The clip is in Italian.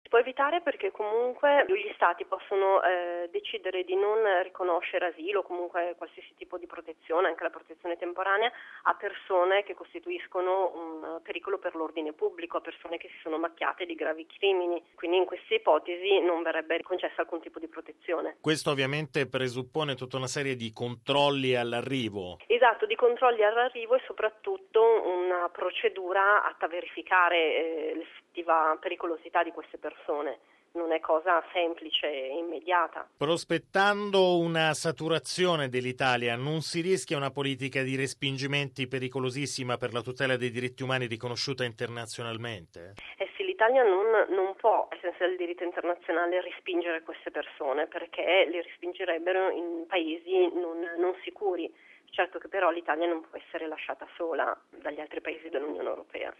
Può evitare perché comunque gli stati possono decidere di non riconoscere asilo o comunque qualsiasi tipo di protezione, anche la protezione temporanea, a persone che costituiscono un pericolo per l'ordine pubblico, a persone che si sono macchiate di gravi crimini. Quindi in queste ipotesi non verrebbe concessa alcun tipo di protezione. Questo ovviamente presuppone tutta una serie di controlli all'arrivo. Esatto, di controlli all'arrivo e soprattutto una procedura atta a verificare l'effettiva pericolosità di queste persone. Non è cosa semplice e immediata. Prospettando una saturazione dell'Italia, non si rischia una politica di respingimenti pericolosissima per la tutela dei diritti umani riconosciuta internazionalmente? Sì, l'Italia non può, ai sensi del diritto internazionale, respingere queste persone perché le respingerebbero in paesi non sicuri. Certo che però l'Italia non può essere lasciata sola dagli altri paesi dell'Unione Europea.